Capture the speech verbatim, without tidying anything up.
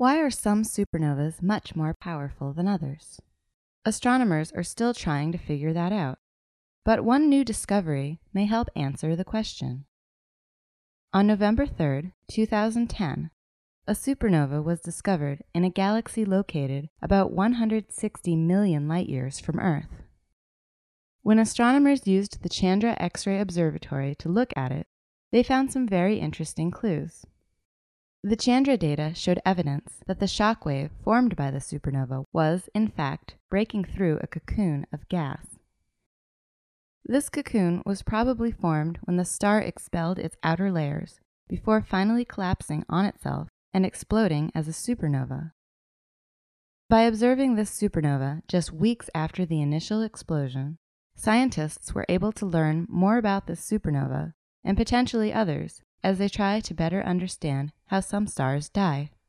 Why are some supernovas much more powerful than others? Astronomers are still trying to figure that out, but one new discovery may help answer the question. On November third, two thousand ten, a supernova was discovered in a galaxy located about one hundred sixty million light-years from Earth. When astronomers used the Chandra X-ray Observatory to look at it, they found some very interesting clues. The Chandra data showed evidence that the shock wave formed by the supernova was, in fact, breaking through a cocoon of gas. This cocoon was probably formed when the star expelled its outer layers before finally collapsing on itself and exploding as a supernova. By observing this supernova just weeks after the initial explosion, scientists were able to learn more about this supernova and potentially others as they try to better understand how some stars die.